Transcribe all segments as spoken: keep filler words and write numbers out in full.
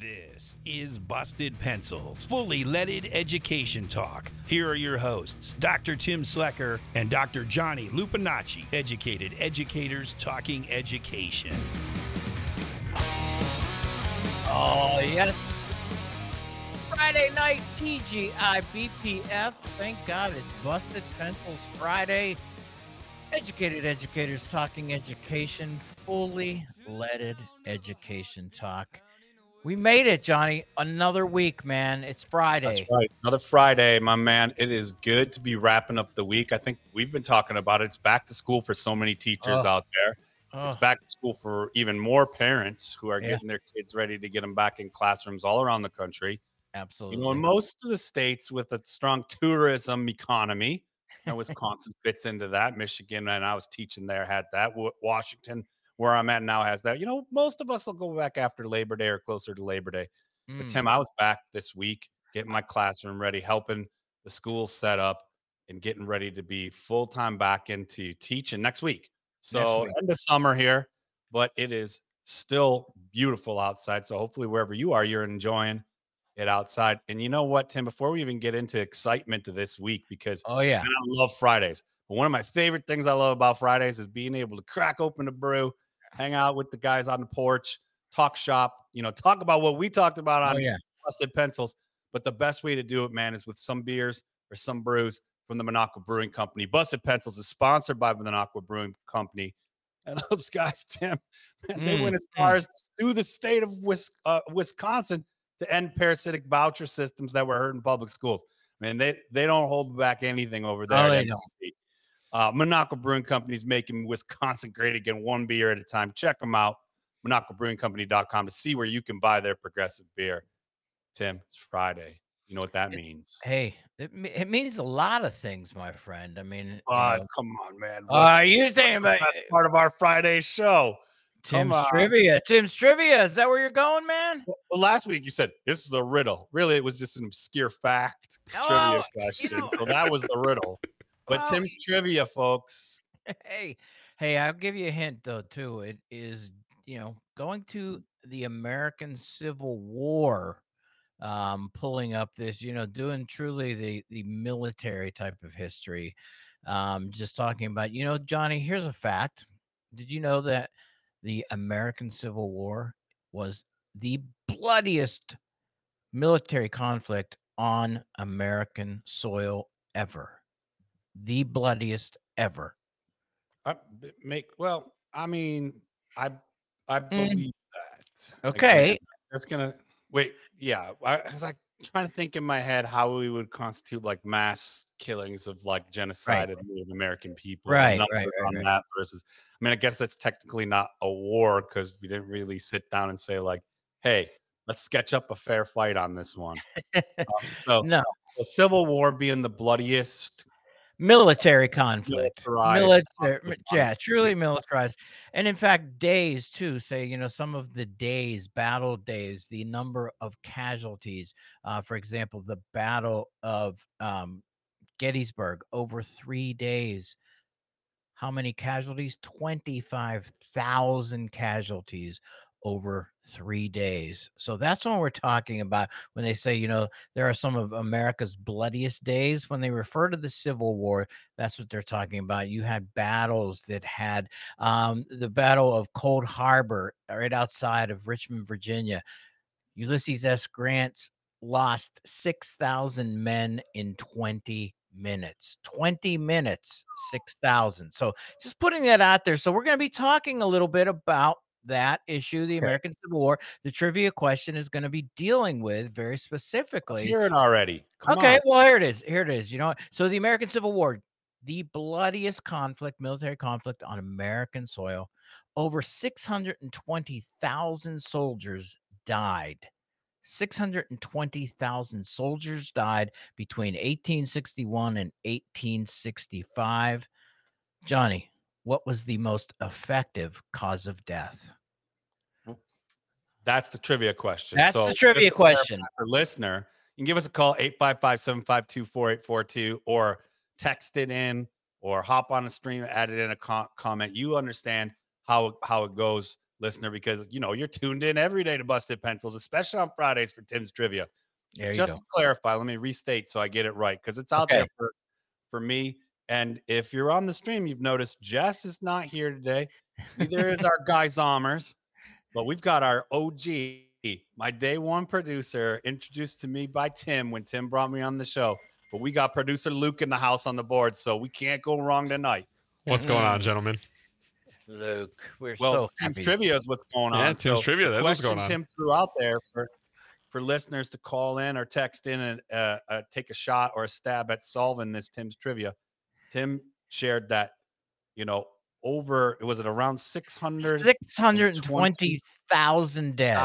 This is Busted Pencils, fully leaded education talk. Here are your hosts, Doctor Tim Slecker and Doctor Johnny Lupinacci, educated educators talking education. Oh, yes. Friday night T G I B P F. Thank God it's Busted Pencils Friday. Educated educators talking education, fully leaded education talk. We made it, Johnny. Another week, man. It's Friday. That's right. Another Friday, my man. It is good to be wrapping up the week. I think we've been talking about it. It's back to school for so many teachers Oh. out there. Oh, It's back to school for even more parents who are Yeah. getting their kids ready to get them back in classrooms all around the country. absolutely. You know, in most of the states with a strong tourism economy, and Wisconsin fits into that. Michigan, and I was teaching there, had that. Wa- Washington, where I'm at now, has that. You know, most of us will go back after Labor Day or closer to Labor Day. But Mm. Tim, I was back this week getting my classroom ready, helping the school set up and getting ready to be full-time back into teaching next week. So week. end of summer here, but it is still beautiful outside. So hopefully wherever you are, you're enjoying it outside. And you know what, Tim, before we even get into excitement of this week, because Oh, yeah. man, I love Fridays. But one of my favorite things I love about Fridays is being able to crack open a brew, hang out with the guys on the porch, talk shop, you know, talk about what we talked about Oh, on yeah. Busted Pencils. But the best way to do it, man, is with some beers or some brews from the Minocqua Brewing Company. Busted Pencils is sponsored by the Minocqua Brewing Company. And those guys, Tim, man, they Mm, went as far as to sue the state of Wis- uh, Wisconsin to end parasitic voucher systems that were hurting public schools. Man, they, they don't hold back anything over there. Oh, at they M B C. Uh, Minocqua Brewing Company is making Wisconsin great again, one beer at a time. Check them out, Minocqua Brewing Company dot com, to see where you can buy their progressive beer. Tim, it's Friday. You know what that means. Hey, it, me- it means a lot of things, my friend. I mean, you But know, come on, man. uh, What's, you what's thinking the about best part of our Friday show? Come Tim's on. trivia? Tim's trivia. Is that where you're going, man? Well, well, last week you said this is a riddle. Really, it was just an obscure fact Oh, trivia you question. know- So that was the riddle. But Well, Tim's trivia, folks. Hey, hey, I'll give you a hint though, too. It is, you know, going to the American Civil War, um, pulling up this, you know, doing truly the the military type of history. Um, just talking about, you know, Johnny, here's a fact. Did you know that the American Civil War was the bloodiest military conflict on American soil ever? The bloodiest ever. I b- make well. I mean, I I believe that. Okay. Again, just gonna wait. Yeah, I was like trying to think in my head how we would constitute like mass killings of like genocide Right. of Native American people. Right, The numbers right, right, on right. that versus. I mean, I guess that's technically not a war because we didn't really sit down and say like, "Hey, let's sketch up a fair fight on this one." Um, so, No, so Civil War being the bloodiest military conflict. militarized Military, conflict on yeah, truly militarized. And in fact, days too, say, you know, some of the days, battle days, the number of casualties. Uh, for example, the Battle of um, Gettysburg over three days. How many casualties? twenty-five thousand casualties over three days. So that's what we're talking about when they say, you know, there are some of America's bloodiest days. When they refer to the Civil War, that's what they're talking about. You had battles that had um, the Battle of Cold Harbor right outside of Richmond, Virginia. Ulysses S. Grant lost six thousand men in twenty minutes. twenty minutes, six thousand. So just putting that out there. So we're going to be talking a little bit about that issue, the Okay. American Civil War. The trivia question is going to be dealing with very Let's specifically. hear it already. Come Okay, on. well, here it is. Here it is. You know, what? So the American Civil War, the bloodiest conflict, military conflict on American soil. Over six hundred twenty thousand soldiers died. six hundred twenty thousand soldiers died between eighteen sixty-one and eighteen sixty-five. Johnny, what was the most effective cause of death? That's the trivia question. That's so the trivia just to clarify question. for listener, you can give us a call, eight five five, seven five two, four eight four two, or text it in or hop on a stream, add it in a co- comment. You understand how, how it goes listener, because you know you're tuned in every day to Busted Pencils, especially on Fridays for Tim's Trivia. There you Just go. to clarify, let me restate so I get it right, because it's out Okay. there for for me. And if you're on the stream, you've noticed Jess is not here today. Neither is our guy Zommers, but we've got our O G, my day one producer, introduced to me by Tim when Tim brought me on the show. But we got producer Luke in the house on the board, so we can't go wrong tonight. What's going on, gentlemen? Luke, we're Well, so Tim's happy. Trivia is what's going Yeah, on. Tim's so Trivia, the that's what's question going on. Tim threw out there for for listeners to call in or text in and uh, uh, take a shot or a stab at solving this Tim's Trivia. Tim shared that, you know, over, was it around six hundred? six hundred twenty thousand dead.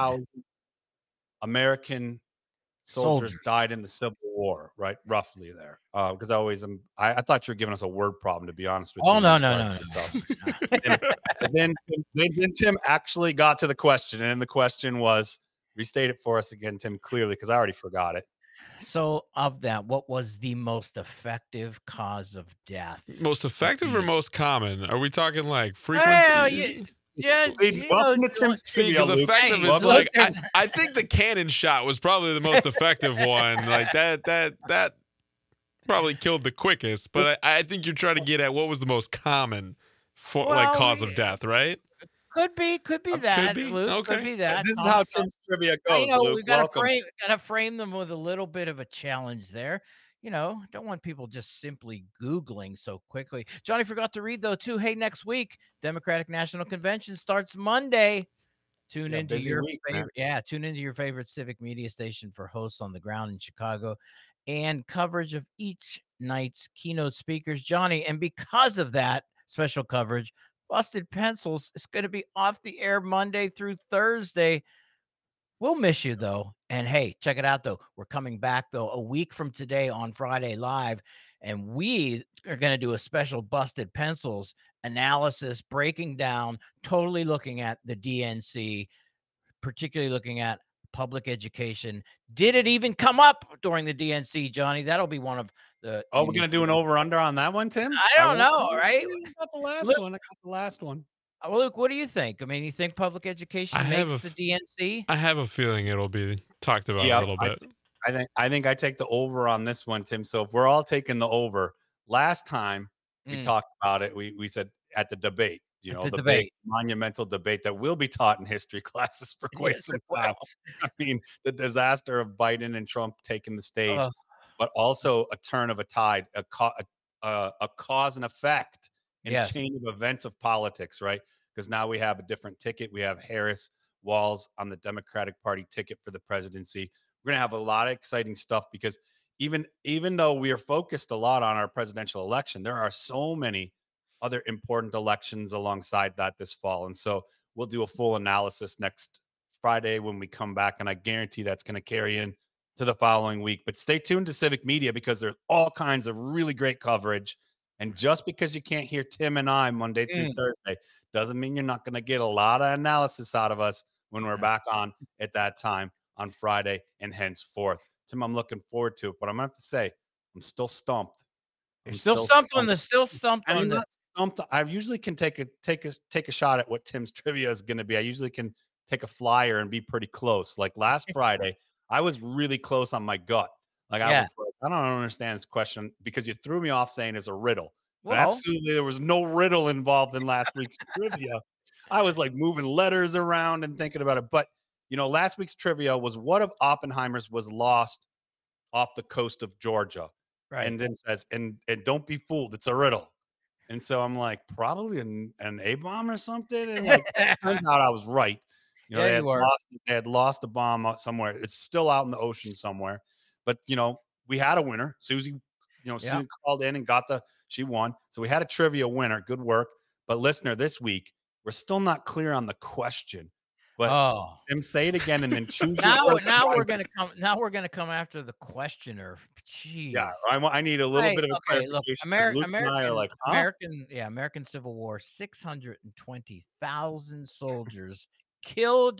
American soldiers, Soldiers. died in the Civil War, right? Roughly there. Uh, because I always am, I, I thought you were giving us a word problem, to be honest with you. Oh, when no, you no, started no, this no. up. and, and then, then, then Tim actually got to the question, and the question was, restate it for us again, Tim, clearly, because I already forgot it. So, of that, what was the most effective cause of death? Most effective or most common? Are we talking like frequency? Well, yeah, yeah, Hey, you welcome know, to Tim's See, Trivia, because Luke. effective Hey, is look, like I, there's- I think the cannon shot was probably the most effective one. Like that that that probably killed the quickest. But I, I think you're trying to get at what was the most common for like Well, cause we- of death, right? could be, could be Uh, could that. be? Luke, Okay. Could be that. This is Um, how Tim's Trivia I goes, know Luke. we got to Welcome. frame, got to frame them with a little bit of a challenge there. You know, don't want people just simply Googling so quickly. Johnny forgot to read though too. Hey, next week Democratic National Convention starts Monday. Tune Yeah, into busy your week, man. favorite, yeah, tune into your favorite civic media station for hosts on the ground in Chicago and coverage of each night's keynote speakers, Johnny. And because of that special coverage, Busted Pencils is going to be off the air Monday through Thursday. We'll miss you though. And hey, check it out though. We're coming back though a week from today on Friday Live, and we are going to do a special Busted Pencils analysis, breaking down, totally looking at the D N C, particularly looking at public education. Did it even come up during the D N C, Johnny? That'll be one of the. Oh, we're gonna do an over under on that one, Tim? I don't won't- know, right? I got the last Look- one. I got the last one. Well, Luke, what do you think? I mean, you think public education I have makes a the f- D N C? I have a feeling it'll be talked about Yeah, a little I bit. I think I think I take the over on this one, Tim. So if we're all taking the over, last time we Mm. talked about it, we we said at the debate, you At know, the the, debate. big monumental debate that will be taught in history classes for quite Yes, some it will. time. I mean, the disaster of Biden and Trump taking the stage, Ugh. but also a turn of a tide, a ca- a, a, a cause and effect in Yes. chain of events of politics, right? Because now we have a different ticket. We have Harris, Walz on the Democratic Party ticket for the presidency. We're going to have a lot of exciting stuff because even even though we are focused a lot on our presidential election, there are so many other important elections alongside that this fall. And so we'll do a full analysis next Friday when we come back. And I guarantee that's going to carry in to the following week. But stay tuned to Civic Media because there's all kinds of really great coverage. And just because you can't hear Tim and I Monday through Mm. Thursday doesn't mean you're not going to get a lot of analysis out of us when we're back on at that time on Friday and henceforth. Tim, I'm looking forward to it, but I'm going to have to say, I'm still stumped. You're I'm still, stumped on the still stumped And on I'm the not stumped. I usually can take a take a take a shot at what Tim's trivia is going to be. I usually can take a flyer and be pretty close. Like last Friday, I was really close on my gut. Like I Yeah. was like, I don't understand this question because you threw me off saying it's a riddle. But Well- absolutely, there was no riddle involved in last week's trivia. I was like moving letters around and thinking about it. But you know, last week's trivia was what of Oppenheimer's was lost off the coast of Georgia. right. And then says, and and don't be fooled, it's a riddle. And so I'm like, probably an, an A bomb or something. And like, turns out I was right. You know, Yeah, they you had were. lost, they had lost a bomb out somewhere. It's still out in the ocean somewhere. But you know, we had a winner. Susie, you know, Yeah. Susie called in and got the, she won. So we had a trivia winner. Good work. But listener, this week, we're still not clear on the question. But oh. Tim, say it again and then choose your Now, words now we're wisely. gonna come. Now we're gonna come after the questioner. Jeez. Yeah, I, want- I need a little Hey, bit of a okay, look, clarification. 'cause Ameri- Luke and I American, are like, huh? American, yeah, American Civil War. Six hundred and twenty thousand soldiers killed,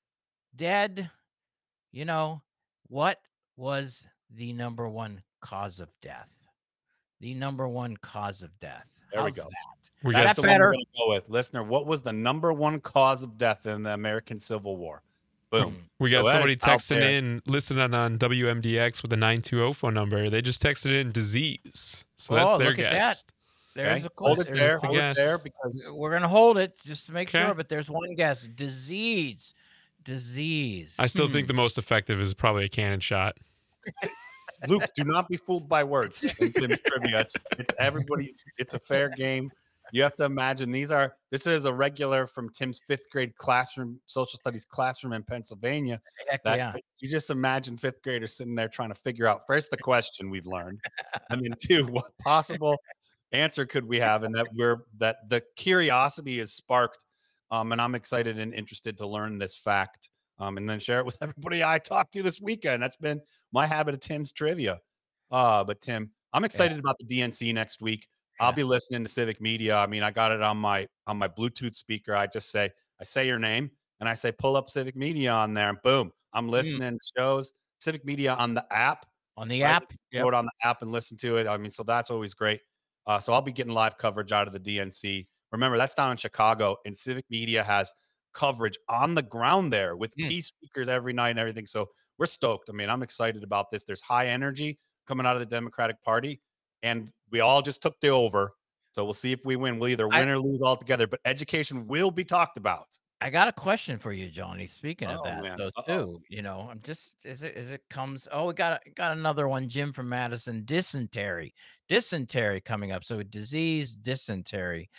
dead. You know what was the number one cause of death? the number one cause of death? There we How's go. that? We Is got That's that the one we're better? going to go with. Listener, what was the number one cause of death in the American Civil War? Boom. Hmm. We So got that somebody is out texting there. in, listening on W M D X with a nine two zero phone number. They just texted in disease. So that's Oh, their look at that. guess. There's Okay? a Hold question. it there. the Hold it there guess. because We're gonna hold it just to make Okay. sure, but there's one guess. Disease. Disease. I still Hmm. think the most effective is probably a cannon shot. Luke, do not be fooled by words in Tim's trivia. It's, it's everybody's, it's a fair game. You have to imagine these are, this is a regular from Tim's fifth grade classroom, social studies classroom in Pennsylvania. Heck That yeah. you just imagine fifth graders sitting there trying to figure out first the question we've learned, and then two, what possible answer could we have, and that we're that the curiosity is sparked. Um, and I'm excited and interested to learn this fact, um, and then share it with everybody I talked to this weekend. That's been my habit of Tim's trivia. Uh, but Tim, I'm excited about the D N C next week. I'll Yeah. be listening to Civic Media. I mean, I got it on my on my Bluetooth speaker. I just say, I say your name and I say, pull up Civic Media on there, and boom, I'm listening to shows. Civic Media on the app. On the Right? app. Yep. Go it on the app and listen to it. I mean, so that's always great. Uh, so I'll be getting live coverage out of the D N C. Remember, that's down in Chicago, and Civic Media has coverage on the ground there with Mm. key speakers every night and everything. So we're stoked. I mean, I'm excited about this. There's high energy coming out of the Democratic Party, and we all just took the over. So we'll see if we win. We'll either I- win or lose altogether, but education will be talked about. I got a question for you, Johnny. Speaking of Oh, that, man. though, Uh-oh. too, you know, I'm just as it as it comes. Oh, we got a, got another one, Jim from Madison. Dysentery, dysentery coming up. So disease, dysentery.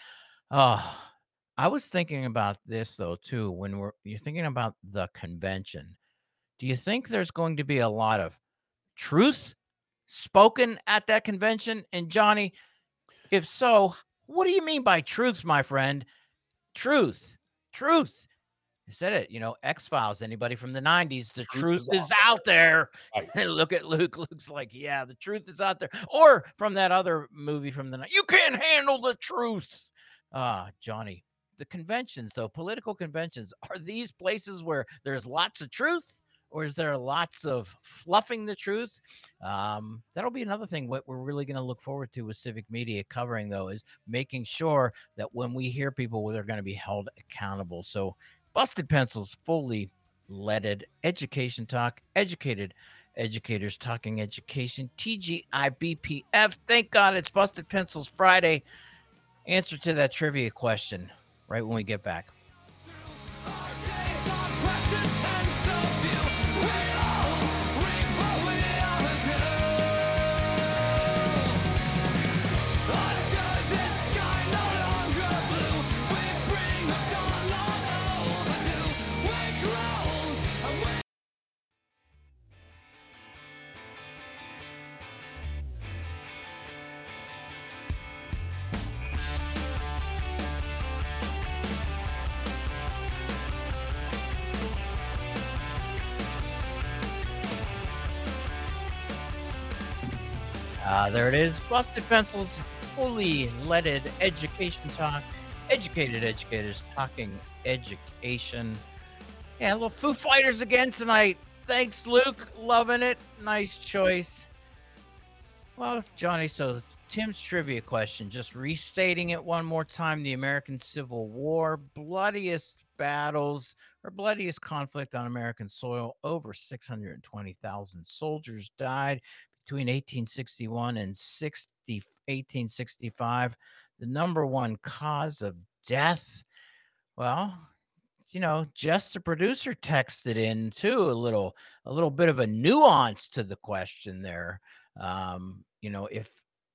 Oh, I was thinking about this though too. When we're you're thinking about the convention, do you think there's going to be a lot of truth spoken at that convention? And Johnny, if so, what do you mean by truth, my friend? Truth, truth. You said it, you know, X-Files, anybody from the nineties, the truth, Truth is is out there. Right. And look at Luke. Luke's like, yeah, the truth is out there. Or from that other movie from the night, you can't handle the truth. Ah, Johnny, the conventions, though, political conventions, are these places where there's lots of truth? Or is there lots of fluffing the truth? Um, that'll be another thing. What we're really going to look forward to with Civic Media covering, though, is making sure that when we hear people, they're going to be held accountable. So, Busted Pencils, fully leaded education talk, educated educators talking education, T G I B P F. Thank God it's Busted Pencils Friday. Answer to that trivia question right when we get back. Uh, there it is. Busted Pencils, fully leaded education talk. Educated educators talking education. Yeah, a little Foo Fighters again tonight. Thanks, Luke. Loving it. Nice choice. Well, Johnny, so Tim's trivia question, just restating it one more time. The American Civil War, bloodiest battles or bloodiest conflict on American soil. Over six hundred twenty thousand soldiers died between eighteen sixty-one and eighteen sixty-five. The number one cause of death, well, you know, Jess, the producer, texted in too a little, a little bit of a nuance to the question there. Um, you know, if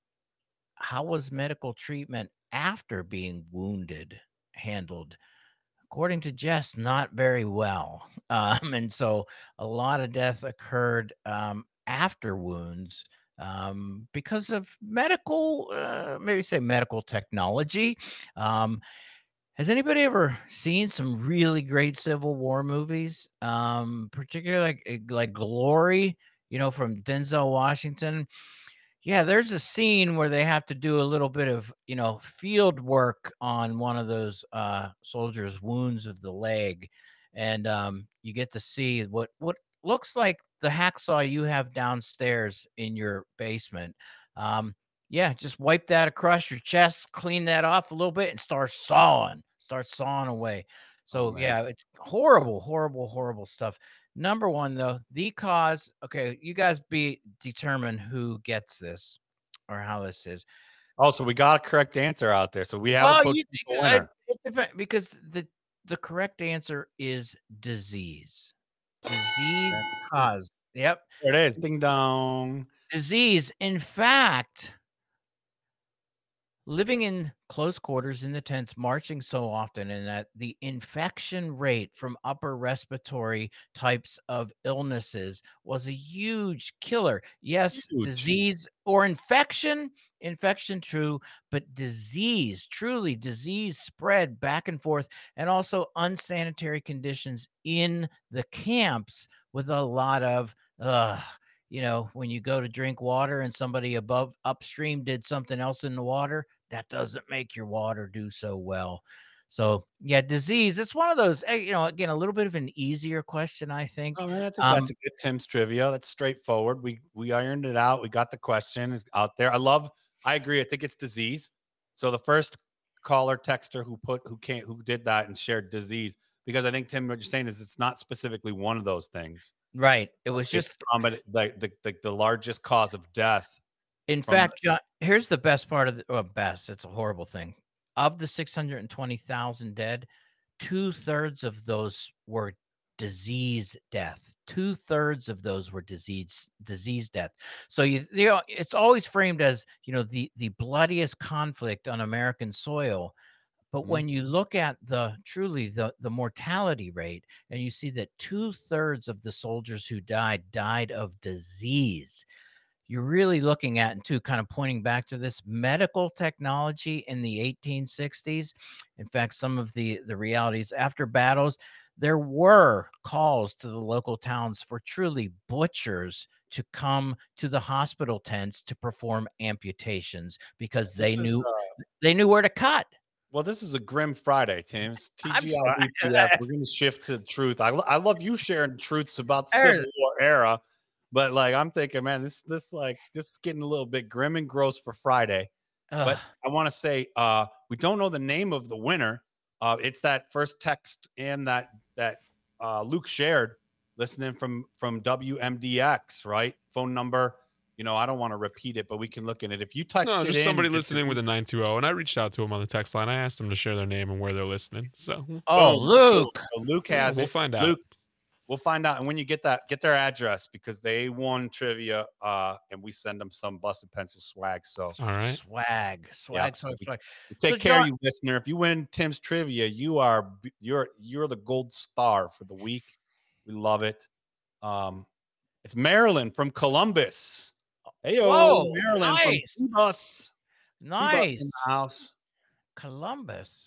how was medical treatment after being wounded handled? According to Jess, not very well. Um, and so a lot of death occurred um, after wounds um, because of medical, uh, maybe say medical technology. Um, has anybody ever seen some really great Civil War movies? Um, particularly like eh, like Glory, you know, from Denzel Washington. Yeah, there's a scene where they have to do a little bit of, you know, field work on one of those uh, soldiers' wounds of the leg, and um, you get to see what what looks like the hacksaw you have downstairs in your basement. Um, Yeah, just wipe that across your chest, clean that off a little bit, and start sawing. Start sawing away. Oh So man. yeah, it's horrible, horrible, horrible stuff. Number one, though, the cause. Okay, you guys be determine who gets this or how this is. Oh, so we got a correct answer out there. So we have a Well, you, potential I, winner. it depends because the the correct answer is disease. Disease cause. Yep, There it is. Ding dong. disease. In fact, living in close quarters in the tents, marching so often, and that the infection rate from upper respiratory types of illnesses was a huge killer. Yes, Huge. disease or infection, infection, true, but disease, truly disease spread back and forth, and also unsanitary conditions in the camps with a lot of, uh, you know, when you go to drink water and somebody above upstream did something else in the water, that doesn't make your water do so well. So, yeah, disease, it's one of those, eh, you know, again, a little bit of an easier question, I think. Oh man, I think that's Um, a good Tim's trivia. That's straightforward. We we ironed it out. We got the question is out there. I love. I agree. I think it's disease. So the first caller, texter who put who can't who did that and shared disease, because I think Tim, what you're saying is it's not specifically one of those things. right. It was It's just, common, like the, the the largest cause of death in from. fact, John, here's the best part of the, well, best, it's a horrible thing. Of the six hundred twenty thousand dead, two thirds of those were disease death. Two thirds of those were disease disease death. So you, you know, it's always framed as, you know, the the bloodiest conflict on American soil. But Mhm. when you look at the truly the the mortality rate, and you see that two thirds of the soldiers who died died of disease, you're really looking at, and two, kind of pointing back to this medical technology in the eighteen sixties. In fact, some of the the realities after battles, there were calls to the local towns for truly butchers to come to the hospital tents to perform amputations because This they is knew uh, they knew where to cut. well, this is a grim Friday, Tim's I'm sorry. T G I B P F. We're going to shift to the truth. I, lo- I love you sharing truths about the Civil Er, War era, but like I'm thinking, man, this this like this is getting a little bit grim and gross for Friday. ugh, But I want to say uh, we don't know the name of the winner. Uh, it's that first text and that that uh, Luke shared, listening from from W M D X, right? Phone number. You know, I don't want to repeat it, but we can look in it. If you text No, it just in, somebody just listening with a nine two zero, and I reached out to him on the text line. I asked them to share their name and where they're listening. So oh, boom, boom. Luke. So Luke yeah, has we'll it. find out. Luke, we'll find out. And when you get that, get their address because they won trivia, uh, and we send them some busted pencil swag. So All right. Swag, swag, so swag, we- swag. take So, care, John, you listener. If you win Tim's trivia, you are b- you're you're the gold star for the week. We love it. Um, it's Marilyn from Columbus. Hey, whoa, Marilyn from nice, C-Bus. C-Bus in nice. the house. Columbus.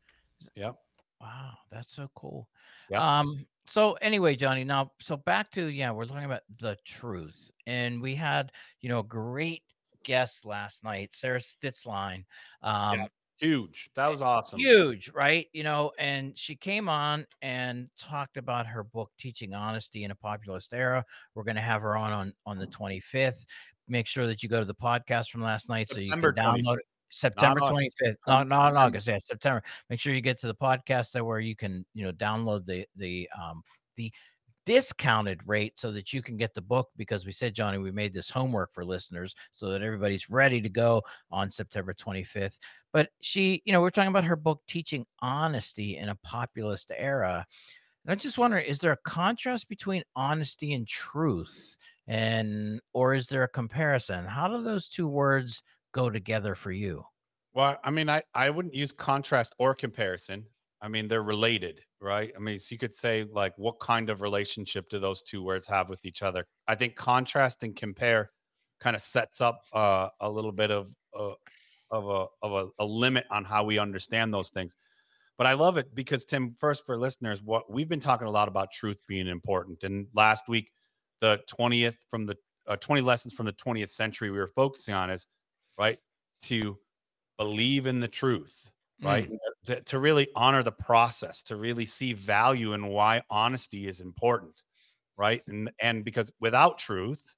Yep. Wow, that's so cool. Yep. Um, so anyway, Johnny, now so back to, yeah, we're talking about the truth. And we had, you know, a great guest last night, Sarah Stitzline. Um, Huge. That was awesome. huge, right? You know, and she came on and talked about her book, Teaching Honesty in a Populist Era. We're going to have her on on, on the twenty-fifth. Make sure that you go to the podcast from last night so you September can download twenty-fifth. it. September Not August. twenty-fifth. Um, Not, not in September. August. Yeah, September. Make sure you get to the podcast there where you can, you know, download the the um the discounted rate so that you can get the book, because we said, Johnny, we made this homework for listeners so that everybody's ready to go on September twenty-fifth. But she, you know, we're talking about her book, Teaching Honesty in a Populist Era. And I just wonder, is there a contrast between honesty and truth? And or is there a comparison? How do those two words go together for you? Well, I mean, I, I wouldn't use contrast or comparison. I mean, they're related, right? I mean, so you could say, like, what kind of relationship do those two words have with each other? I think contrast and compare kind of sets up uh, a little bit of uh, of a of a, a limit on how we understand those things. But I love it because, Tim, first for listeners, what we've been talking a lot about truth being important. And last week, the twentieth from the uh, twenty lessons from the twentieth century we were focusing on is right to believe in the truth, right? Mm, And To, to really honor the process, to really see value in why honesty is important, right? And and because without truth,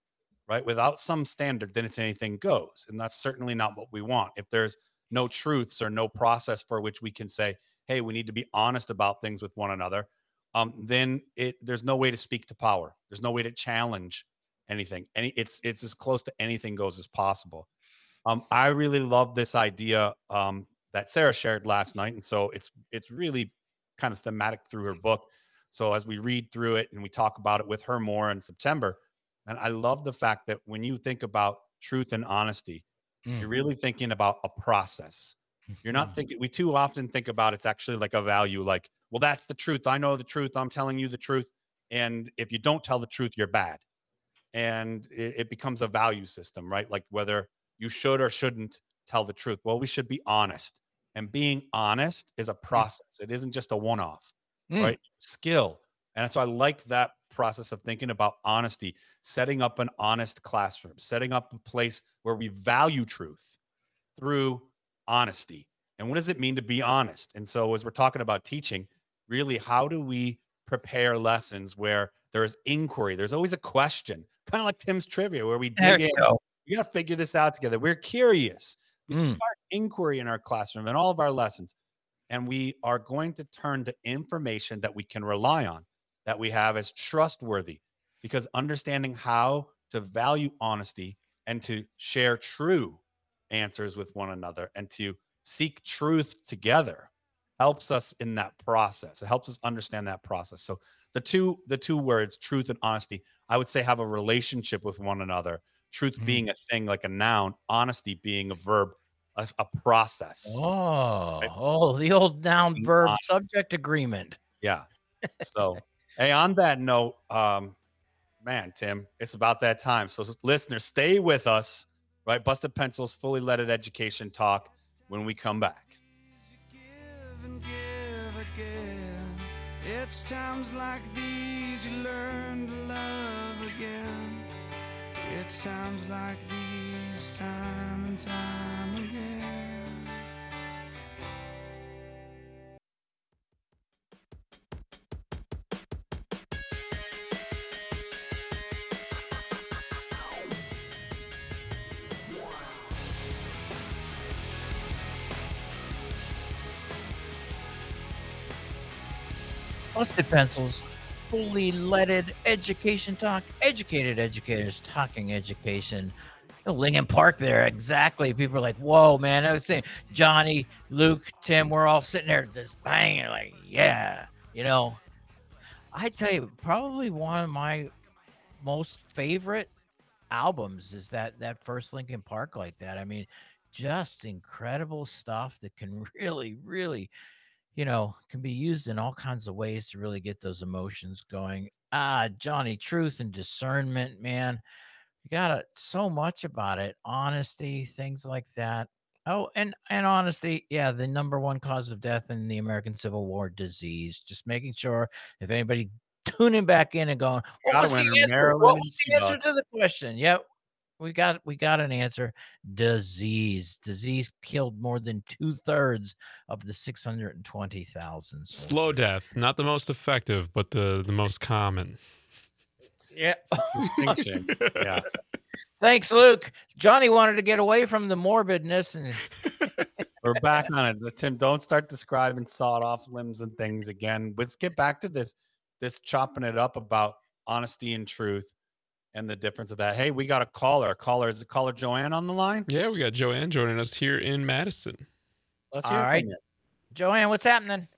right? Without some standard, then it's anything goes. And that's certainly not what we want. If there's no truths or no process for which we can say, hey, we need to be honest about things with one another, um, then it there's no way to speak to power. There's no way to challenge anything. Any it's it's as close to anything goes as possible. Um, I really love this idea um, that Sarah shared last night, and so it's it's really kind of thematic through her book. So as we read through it and we talk about it with her more in September, and I love the fact that when you think about truth and honesty, you're Mm. really thinking about a process. You're not thinking, we too often think about it's actually like a value, like, well, that's the truth. I know the truth. I'm telling you the truth. And if you don't tell the truth, you're bad. And it, it becomes a value system, right? Like whether you should or shouldn't tell the truth. Well, we should be honest. And being honest is a process. It isn't just a one off, Mm. right? It's a skill. And so I like that process of thinking about honesty, setting up an honest classroom, setting up a place where we value truth through honesty. And what does it mean to be honest? And so, as we're talking about teaching, really, how do we prepare lessons where there is inquiry? There's always a question, kind of like Tim's trivia, where we There dig you in. go. We got to figure this out together. We're curious. We Mm. spark inquiry in our classroom and all of our lessons. And we are going to turn to information that we can rely on, that we have as trustworthy, because understanding how to value honesty and to share true answers with one another and to seek truth together helps us in that process. It helps us understand that process. So the two the two words, truth and honesty, I would say have a relationship with one another. Truth Mm. being a thing like a noun, honesty being a verb, a, a process. Oh, Right? oh, the old noun Being verb honest. subject agreement. Yeah. So, hey, on that note, um, man, Tim, it's about that time. So, listeners, stay with us, right? Busted Pencils, fully leaded education talk when we come back. Give and give again. It's times like these you learn to love again. It's times like these, time and time again. Busted Pencils, fully leaded education talk, educated educators talking education. Oh, Lincoln Park there, exactly. People are like, whoa, man. I was saying, Johnny, Luke, Tim, we're all sitting there just banging, like, yeah. You know, I tell you, probably one of my most favorite albums is that that first Lincoln Park like that. I mean, just incredible stuff that can really, really, you know, can be used in all kinds of ways to really get those emotions going. Ah, Johnny, truth and discernment, man. You got it so much about it. Honesty, things like that. Oh, and and honesty, yeah, the number one cause of death in the American Civil War, disease. Just making sure if anybody tuning back in and going, what Got a was the winner, answer? Marilyn What and was the answer to C-Bus. the question? Yep. We got we got an answer. Disease. Disease killed more than two-thirds of the six hundred twenty thousand Slow soldiers. death, not the most effective, but the the most common. Yeah. Distinction. Yeah. Thanks, Luke. Johnny wanted to get away from the morbidness and We're back on it. Tim, don't start describing sawed off limbs and things again. Let's get back to this, this chopping it up about honesty and truth and the difference of that. Hey, we got a caller. Caller, is the caller Joanne on the line? Yeah, we got Joanne joining us here in Madison. Let's All hear right. from you. Joanne, what's happening?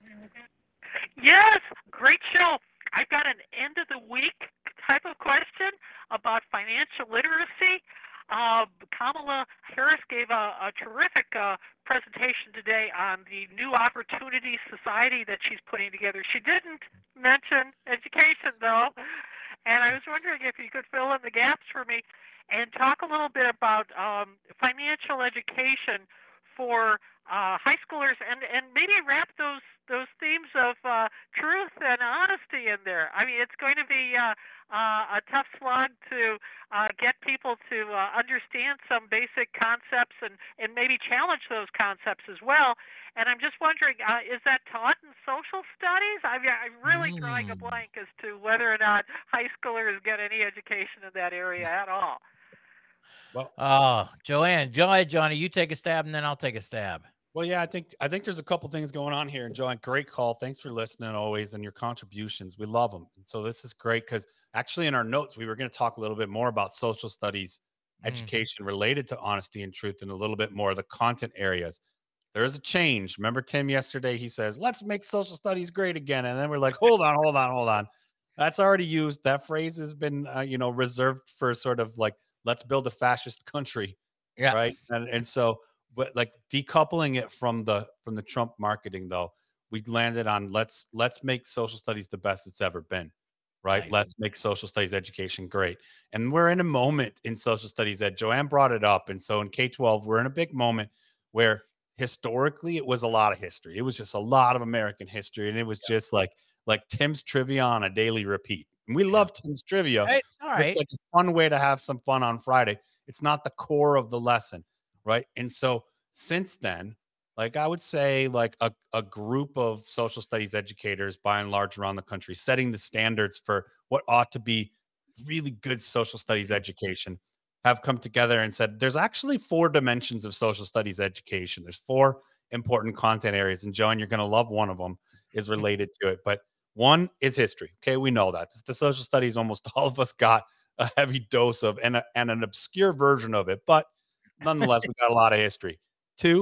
Yes, great show. I've got an end of the week type of question about financial literacy. Uh, Kamala Harris gave a, a terrific uh, presentation today on the New Opportunity Society that she's putting together. She didn't mention education, though, and I was wondering if you could fill in the gaps for me and talk a little bit about um, financial education for uh, high schoolers, and, and maybe wrap those those themes of uh, truth and honesty in there. I mean, it's going to be uh, uh, a tough slog to uh, get people to uh, understand some basic concepts and, and maybe challenge those concepts as well. And I'm just wondering, uh, is that taught in social studies? I mean, I'm really drawing a Mm. blank as to whether or not high schoolers get any education in that area at all. Well, Oh, Joanne, go ahead, Johnny. You take a stab, and then I'll take a stab. well, yeah, I think I think there's a couple things going on here. And Joanne, great call. Thanks for listening always and your contributions. We love them. And so this is great because actually in our notes we were going to talk a little bit more about social studies Mm. education related to honesty and truth and a little bit more of the content areas. There is a change. Remember Tim yesterday? He says, "Let's make social studies great again," and then we're like, "Hold on, hold on, hold on." That's already used. That phrase has been, uh, you know, reserved for sort of like, "Let's build a fascist country." Yeah. Right. And and so, but like decoupling it from the from the Trump marketing, though, we landed on let's let's make social studies the best it's ever been. Right. Nice. Let's make social studies education great. And we're in a moment in social studies ed. Joanne brought it up. And so in K twelve, we're in a big moment where historically it was a lot of history. It was just a lot of American history. And it was just like like Tim's trivia on a daily repeat. And we love Tim's trivia. Right. All right. It's like a fun way to have some fun on Friday. It's not the core of the lesson, right? And so since then, like I would say, like a, a group of social studies educators, by and large, around the country, setting the standards for what ought to be really good social studies education, have come together and said there's actually four dimensions of social studies education. There's four important content areas, and Joan, you're going to love one of them is related to it. But one is history. Okay, we know that. It's the social studies almost all of us got a heavy dose of and, a, and an obscure version of it, but nonetheless, we got a lot of history. Two,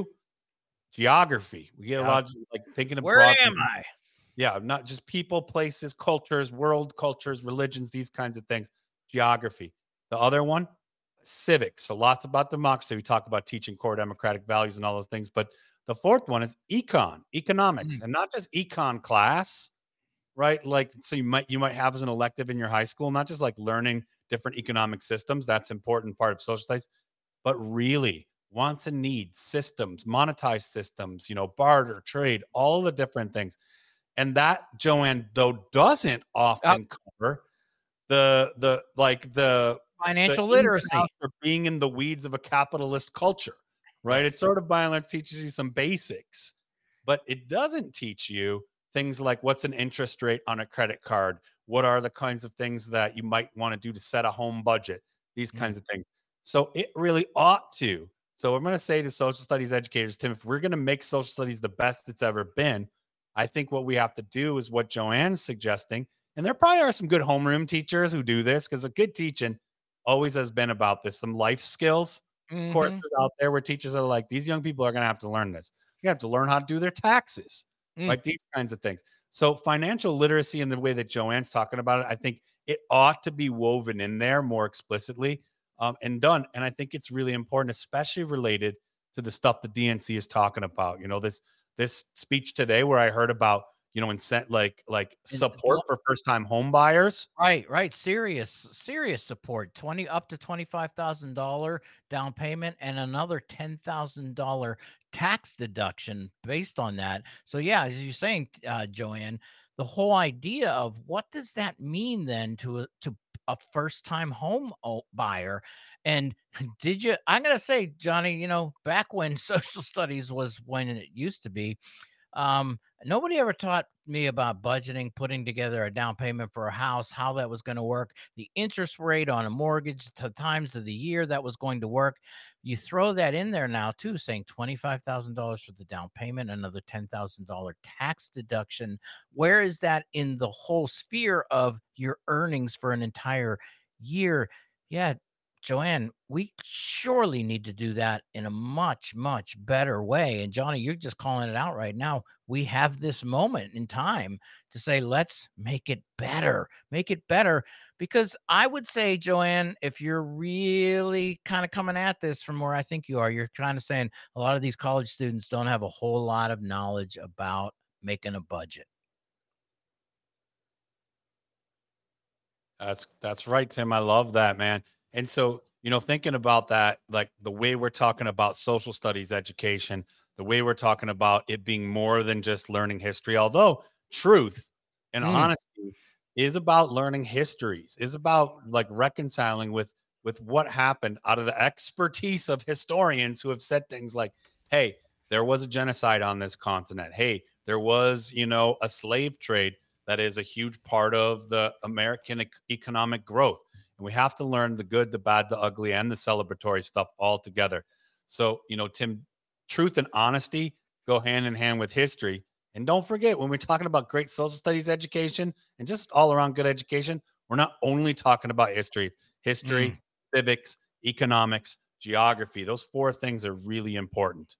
geography. We get a Yeah. lot of like thinking of Where broad- am I? Yeah, not just people, places, cultures, world cultures, religions, these kinds of things. Geography. The other one, civics. So lots about democracy. We talk about teaching core democratic values and all those things. But the fourth one is econ, economics, Mm. and not just econ class, right? Like, so you might you might have as an elective in your high school, not just like learning different economic systems. That's an important part of social studies, but really wants and needs, systems, monetized systems, you know, barter, trade, all the different things. And that, Joanne, though, doesn't often cover the the like the Financial the ins and literacy. outs of being in the weeds of a capitalist culture, right? Yes. It sort of by and large teaches you some basics, but it doesn't teach you things like what's an interest rate on a credit card, what are the kinds of things that you might want to do to set a home budget, these Mm. kinds of things. So it really ought to. So I'm going to say to social studies educators, Tim, if we're going to make social studies the best it's ever been, I think what we have to do is what Joanne's suggesting. And there probably are some good homeroom teachers who do this because a good teaching always has been about this. Some life skills Mhm. courses out there where teachers are like, these young people are going to have to learn this. You have to learn how to do their taxes, Mm. like these kinds of things. So financial literacy in the way that Joanne's talking about it, I think it ought to be woven in there more explicitly um, and done. And I think it's really important, especially related to the stuff the D N C is talking about. You know, this this speech today where I heard about, you know, incent like like And- support for first time home buyers. Right, right. Serious, serious support. Twenty up to twenty-five thousand dollar down payment and another ten thousand dollar tax deduction based on that. So yeah, as you're saying, uh, Joanne, the whole idea of what does that mean then to a to a first time home o- buyer? And did you? I'm gonna say, Johnny, you know, back when social studies was when it used to be, um, nobody ever taught me about budgeting, putting together a down payment for a house, how that was going to work, the interest rate on a mortgage, the times of the year that was going to work. You throw that in there now, too, saying twenty-five thousand dollars for the down payment, another ten thousand dollar tax deduction. Where is that in the whole sphere of your earnings for an entire year? Yeah, Joanne, we surely need to do that in a much, much better way. And Johnny, you're just calling it out right now. We have this moment in time to say, let's make it better, make it better. Because I would say, Joanne, if you're really kind of coming at this from where I think you are, you're kind of saying a lot of these college students don't have a whole lot of knowledge about making a budget. That's that's right, Tim. I love that, man. And so, you know, thinking about that, like the way we're talking about social studies education, the way we're talking about it being more than just learning history, although truth and Mm. honesty is about learning histories, is about like reconciling with with what happened out of the expertise of historians who have said things like, hey, there was a genocide on this continent. Hey, there was, you know, a slave trade that is a huge part of the American ec- economic growth. And we have to learn the good, the bad, the ugly, and the celebratory stuff all together. So, you know, Tim, truth and honesty go hand in hand with history. And don't forget, when we're talking about great social studies education and just all around good education, we're not only talking about history, history, Mm. civics, economics, geography. Those four things are really important.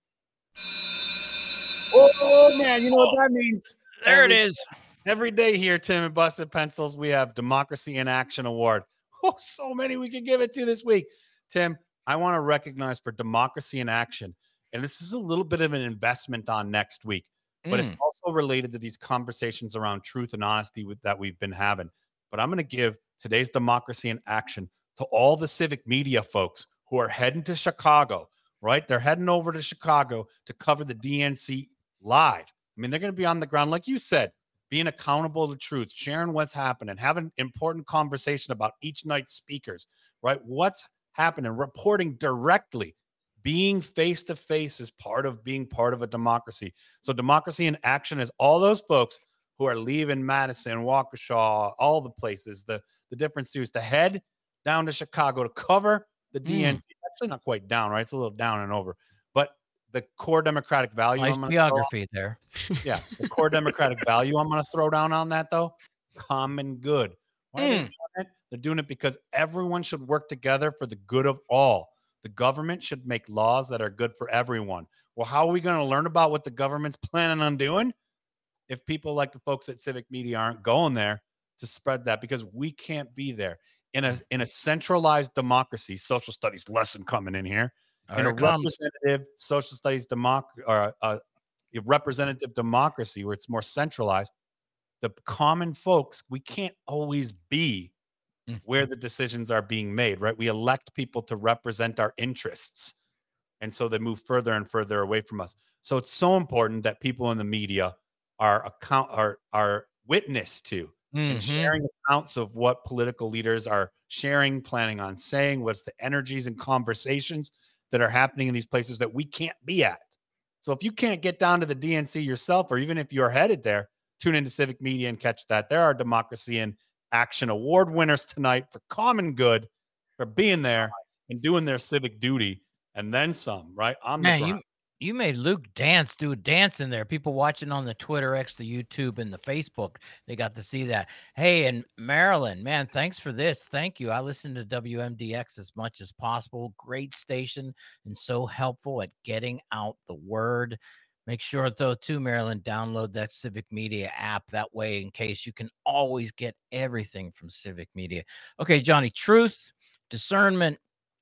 Oh, man, you know what that means? There Every- it is. Every day here, Tim, at Busted Pencils, we have Democracy in Action Award. Oh, so many we could give it to this week. Tim, I want to recognize for Democracy in Action, and this is a little bit of an investment on next week, but it's Mm. also related to these conversations around truth and honesty with, that we've been having. But I'm going to give today's Democracy in Action to all the civic media folks who are heading to Chicago, right? They're heading over to Chicago to cover the D N C live. I mean, they're going to be on the ground, like you said, being accountable to truth, sharing what's happening, having important conversation about each night's speakers, right? What's happening, reporting directly, being face-to-face is part of being part of a democracy. So Democracy in Action is all those folks who are leaving Madison, Waukesha, all the places, the, the different cities, to head down to Chicago to cover the D N C. Actually, not quite down, right? It's a little down and over. But the core democratic value. Nice I'm gonna throw on- geography there. yeah, the core democratic value I'm going to throw down on that, though, common good. Why are they Mm. doing it? They're doing it because everyone should work together for the good of all. The government should make laws that are good for everyone. Well, how are we going to learn about what the government's planning on doing if people like the folks at Civic Media aren't going there to spread that? Because we can't be there. In a, in a centralized democracy, social studies lesson coming in here, in Here a it comes. representative social studies democracy or a, a representative democracy where it's more centralized, the common folks, we can't always be Mm. where the decisions are being made, right? We elect people to represent our interests. And so they move further and further away from us. So it's so important that people in the media are account are are witness to and Mhm. sharing accounts of what political leaders are sharing, planning on saying, what's the energies and conversations that are happening in these places that we can't be at. So if you can't get down to the D N C yourself, or even if you're headed there, tune into Civic Media and catch that. There are Democracy in Action Award winners tonight for common good, for being there and doing their civic duty, and then some, right? On the Man, ground. you you made Luke dance, do a dance in there. People watching on the Twitter X, the YouTube, and the Facebook, they got to see that. Hey, and Marilyn, man, thanks for this. Thank you. I listen to W M D X as much as possible. Great station and so helpful at getting out the word. Make sure, though, too, Marilyn, download that Civic Media app. That way, in case you can always get everything from Civic Media. Okay, Johnny, truth, discernment,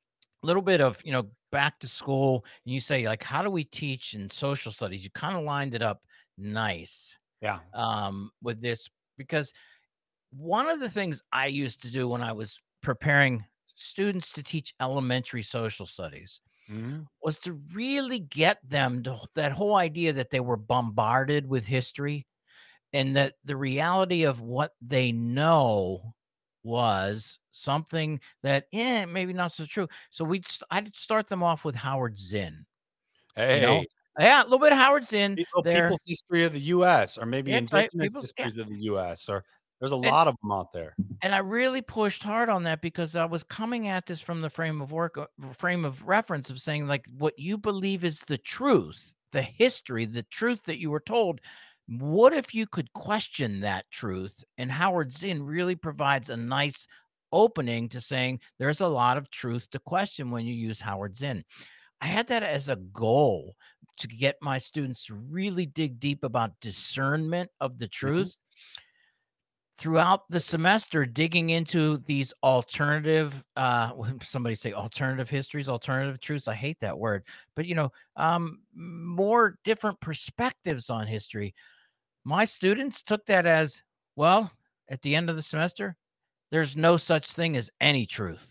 a little bit of, you know, back to school. And you say, like, how do we teach in social studies? You kind of lined it up nice Yeah. um, with this, because one of the things I used to do when I was preparing students to teach elementary social studies Mhm. was to really get them to that whole idea that they were bombarded with history and that the reality of what they know was something that, eh, maybe not so true. So we'd st- I'd start them off with Howard Zinn. Hey, You know, yeah, a little bit of Howard Zinn people, there. people's history of the U S, or maybe Yeah, that's right, indigenous people's- yeah. histories of the U S, or there's a And- lot of them out there. And I really pushed hard on that because I was coming at this from the frame of work, uh, frame of reference of saying, like, what you believe is the truth, the history, the truth that you were told. What if you could question that truth? And Howard Zinn really provides a nice opening to saying there's a lot of truth to question when you use Howard Zinn. I had that as a goal to get my students to really dig deep about discernment of the truth. Throughout the semester, digging into these alternative, uh, somebody say alternative histories, alternative truths. I hate that word, but you know, um, more different perspectives on history. My students took that as, well, at the end of the semester, there's no such thing as any truth.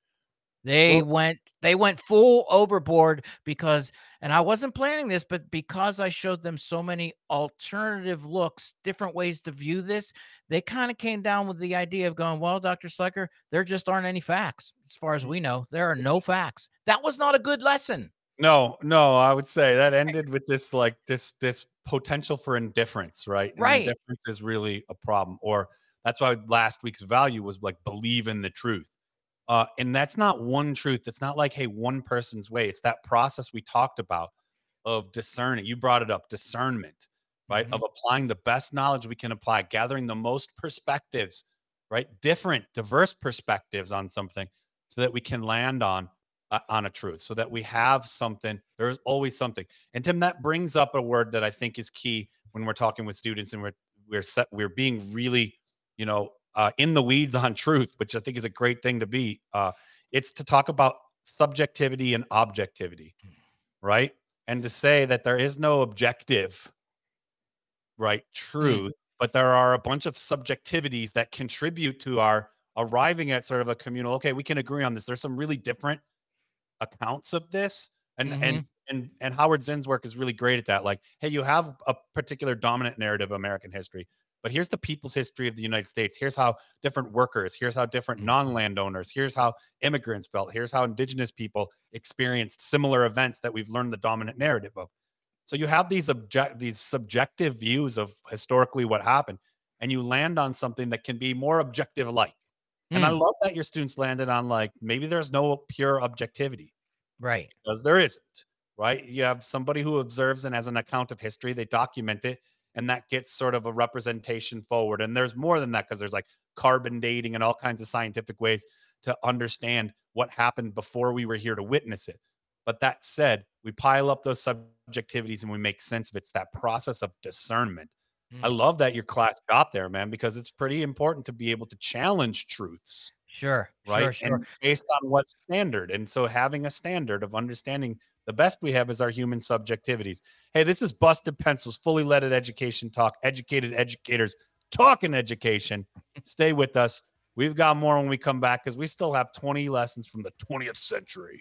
They Well- went they went full overboard because, and I wasn't planning this, but because I showed them so many alternative looks, different ways to view this, they kind of came down with the idea of going, well, Doctor Slecker, there just aren't any facts. As far as we know, there are no facts. That was not a good lesson. No, no, I would say that ended with this, like this, this potential for indifference, right? And Right. indifference is really a problem. Or that's why last week's value was like believe in the truth. Uh, and that's not one truth. It's not like, hey, one person's way. It's that process we talked about of discerning. You brought it up, discernment, right? Mhm. Of applying the best knowledge we can apply, gathering the most perspectives, right? Different, diverse perspectives on something so that we can land on uh, on a truth, so that we have something. There's always something. And Tim, that brings up a word that I think is key when we're talking with students and we're we're set, we're being really, you know, uh, in the weeds on truth, which I think is a great thing to be. Uh, it's to talk about subjectivity and objectivity, right? And to say that there is no objective, right, Mm. truth, but there are a bunch of subjectivities that contribute to our arriving at sort of a communal, okay, we can agree on this. There's some really different accounts of this. And and Mhm. and and Howard Zinn's work is really great at that. Like, hey, you have a particular dominant narrative of American history, but here's the people's history of the United States. Here's how different workers, here's how different Mm. non-landowners, here's how immigrants felt, here's how indigenous people experienced similar events that we've learned the dominant narrative of. So you have these object these subjective views of historically what happened, and you land on something that can be more objective like. And I Mm. love that your students landed on like maybe there's no pure objectivity Right. because there isn't, right? You have somebody who observes and has an account of history, they document it, and that gets sort of a representation forward. And there's more than that because there's like carbon dating and all kinds of scientific ways to understand what happened before we were here to witness it. But that said, we pile up those subjectivities and we make sense of it. It's that process of discernment. I Mm. love that your class got there, man, because it's pretty important to be able to challenge truths, Sure. right? Sure. Sure. And based on what standard. And so having a standard of understanding the best we have is our human subjectivities. Hey, this is Busted Pencils, fully leaded education talk, educated educators talking education. Stay with us. We've got more when we come back because we still have twenty lessons from the twentieth century.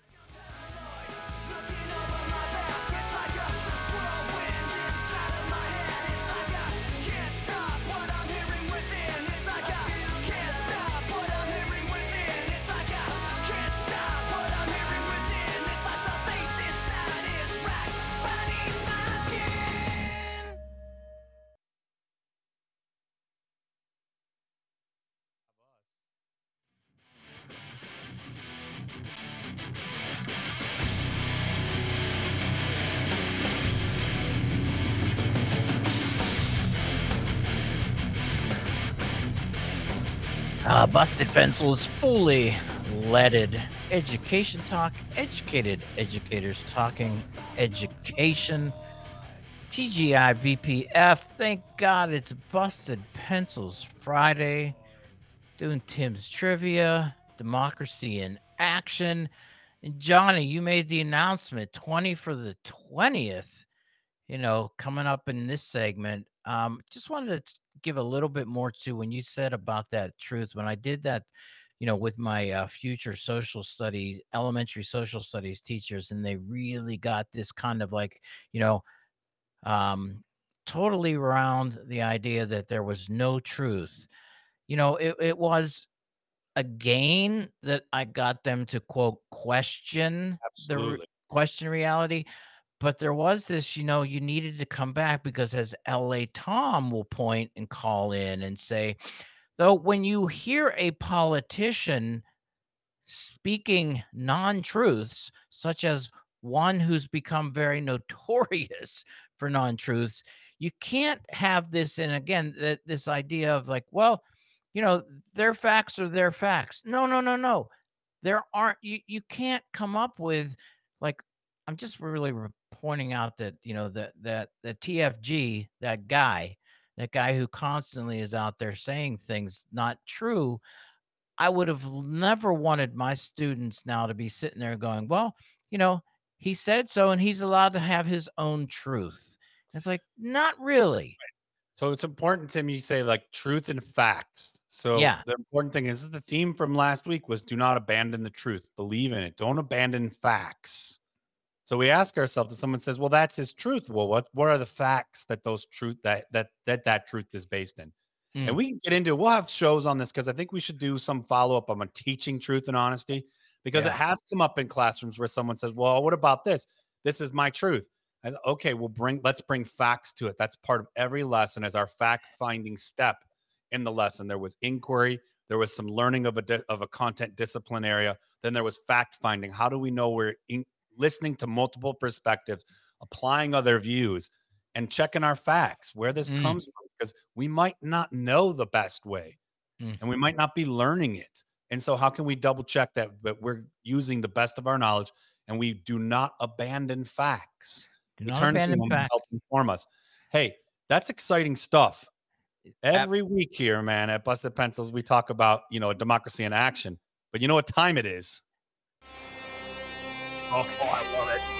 Uh, Busted Pencils, fully leaded education talk, educated educators talking education. T G I B P F, thank God it's Busted Pencils Friday. Doing Tim's trivia, democracy in action. And Johnny, you made the announcement twenty for the twentieth, you know, coming up in this segment. Um, just wanted to give a little bit more to when you said about that truth. When I did that, you know, with my uh, future social studies, elementary social studies teachers, and they really got this kind of like, you know, um, totally around the idea that there was no truth. You know, it, it was a gain that I got them to quote question the re- Absolutely. question reality. But there was this, you know, you needed to come back because as L A Tom will point and call in and say, though, when you hear a politician speaking non-truths, such as one who's become very notorious for non-truths, you can't have this. And again, th- this idea of like, well, you know, their facts are their facts. No, no, no, no. There aren't. You you can't come up with like. I'm just really re- pointing out that you know that that the T F G, that guy, that guy who constantly is out there saying things not true. I would have never wanted my students now to be sitting there going, well, you know, he said so and he's allowed to have his own truth. It's like, not really. So it's important, Tim, you say like truth and facts. So Yeah. the important thing is the theme from last week was do not abandon the truth, believe in it, don't abandon facts. So we ask ourselves, if someone says, well, that's his truth. Well, what, what are the facts that those truth that that that that truth is based in? And Mm. we can get into, we'll have shows on this because I think we should do some follow-up on teaching truth and honesty because it Yeah. has come up in classrooms where someone says, well, what about this? This is my truth. I said, okay, we'll bring, let's bring facts to it. That's part of every lesson as our fact-finding step in the lesson. There was inquiry, There was some learning of a di- of a content discipline area. Then there was fact finding. How do we know we're in, listening to multiple perspectives, applying other views, and checking our facts, where this Mm. comes from? Because we might not know the best way, Mm. and we might not be learning it. And so how can we double check that, that we're using the best of our knowledge and we do not abandon facts? Do We not turn to abandon them to help facts. inform us. Hey, that's exciting stuff. Ab- Every week here, man, at Busted Pencils, we talk about, you know, democracy in action. But you know what time it is? Oh, I love it.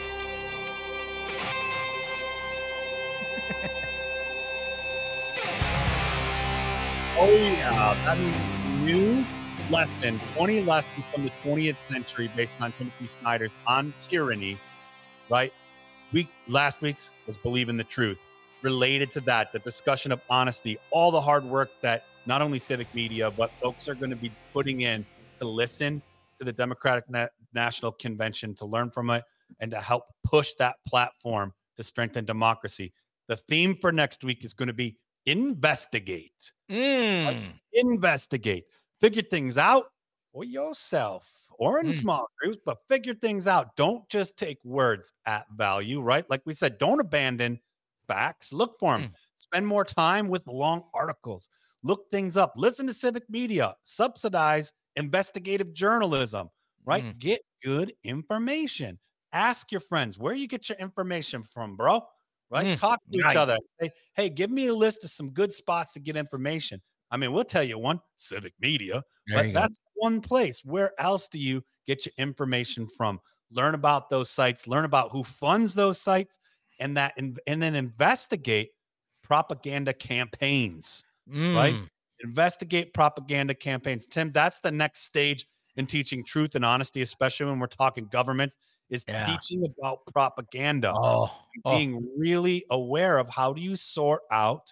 Oh, yeah. That means new lesson, twenty lessons from the twentieth century based on Timothy Snyder's On Tyranny, right? Week Last week's was Believe in the Truth. Related to that, the discussion of honesty, all the hard work that not only civic media, but folks are going to be putting in to listen to the Democratic Na- National Convention, to learn from it, and to help push that platform to strengthen democracy. The theme for next week is going to be investigate. Mm. Investigate. Figure things out for yourself or in Mm. small groups, but figure things out. Don't just take words at value, right? Like we said, don't abandon facts. Look for them. Mm. Spend more time with long articles. Look things up. Listen to civic media. Subsidize investigative journalism, right? Mm. Get good information. Ask your friends where you get your information from, bro. Right? Mm. Talk to Right. each other. Say, hey, give me a list of some good spots to get information. I mean, we'll tell you one, civic media, There but you go. that's one place. Where else do you get your information from? Learn about those sites, learn about who funds those sites, and that, and then investigate propaganda campaigns, right? Mm. Investigate propaganda campaigns. Tim, that's the next stage in teaching truth and honesty, especially when we're talking governments, is Yeah. teaching about propaganda. Oh. Oh. Being really aware of how do you sort out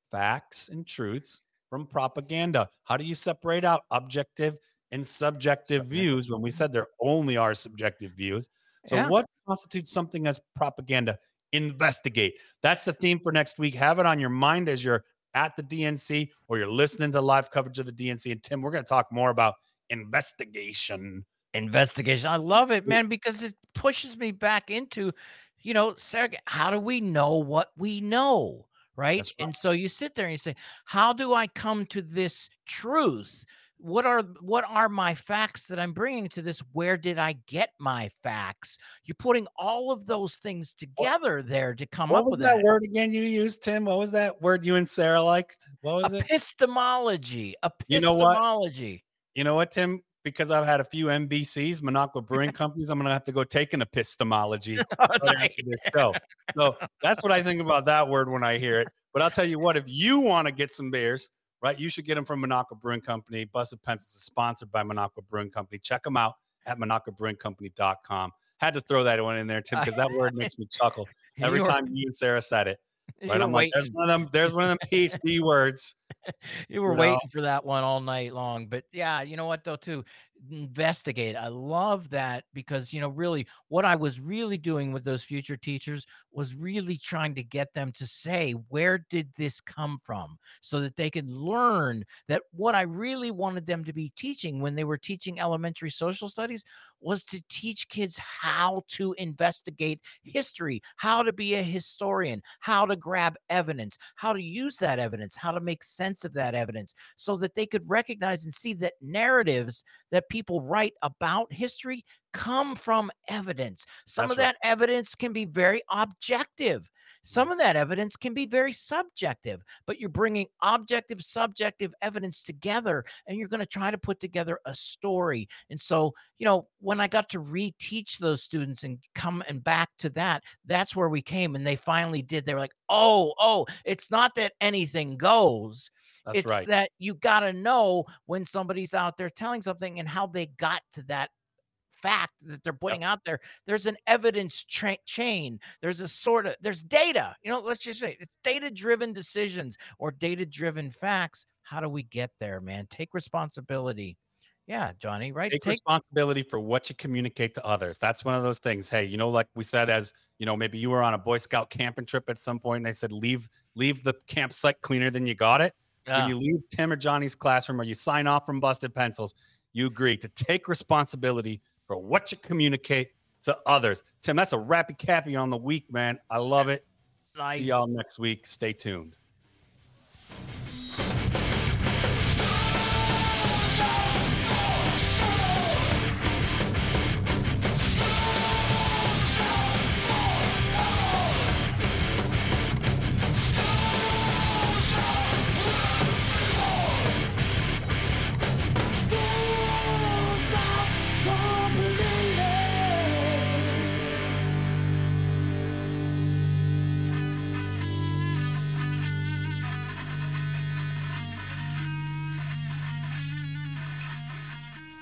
facts and truths from propaganda? How do you separate out objective and subjective Subjective. views when we said there only are subjective views? So Yeah. what constitutes something as propaganda? Investigate. That's the theme for next week. Have it on your mind as you're at the D N C or you're listening to live coverage of the D N C. And Tim, we're going to talk more about investigation. Investigation. I love it, man, because it pushes me back into, you know, Sarah, how do we know what we know? Right? That's right. And so you sit there and you say, how do I come to this truth? What are what are my facts that I'm bringing to this? Where did I get my facts? You're putting all of those things together there to come What up was with that word again you used, Tim? What was that word you and Sarah liked? What was it? Epistemology. You know what? Epistemology. You know what, Tim? Because I've had a few M B Cs, Minocqua Brewing Companies, I'm going to have to go take an epistemology right after this show. So that's what I think about that word when I hear it. But I'll tell you what, if you want to get some beers, right, you should get them from Minocqua Brewing Company. Busted Pencils is sponsored by Minocqua Brewing Company. Check them out at minocqua brewing company dot com. Had to throw that one in there, Tim, because that word makes me chuckle every You were- time you and Sarah said it. you Right? were I'm like, there's waiting. one of them, there's one of them P H D words. You were you know? waiting for that one all night long. But yeah, you know what though, too? Investigate. I love that because, you know, really what I was really doing with those future teachers was really trying to get them to say, where did this come from? So that they could learn that what I really wanted them to be teaching when they were teaching elementary social studies was to teach kids how to investigate history, how to be a historian, how to grab evidence, how to use that evidence, how to make sense of that evidence so that they could recognize and see that narratives that people write about history come from evidence. Some That's of right. that evidence can be very objective. Some of that evidence can be very subjective, but you're bringing objective, subjective evidence together and you're going to try to put together a story. And so, you know, when I got to reteach those students and come and back to that, that's where we came and they finally did. They were like, oh, oh, it's not that anything goes. That's It's right. that you got to know when somebody's out there telling something and how they got to that fact that they're putting out there. There's an evidence tra- chain. There's a sort of, there's data, you know, let's just say it's data driven decisions or data driven facts. How do we get there, man? Take responsibility. Yeah, Johnny, right? Take Take, responsibility for what you communicate to others. That's one of those things. Hey, you know, like we said, as you know, maybe you were on a Boy Scout camping trip at some point and they said, leave, leave the campsite cleaner than you got it. Yeah. when you leave Tim or Johnny's classroom or you sign off from Busted Pencils, you agree to take responsibility for what you communicate to others. Tim, that's a rappy cappy on the week, man. I love it. Nice. See y'all next week. Stay tuned.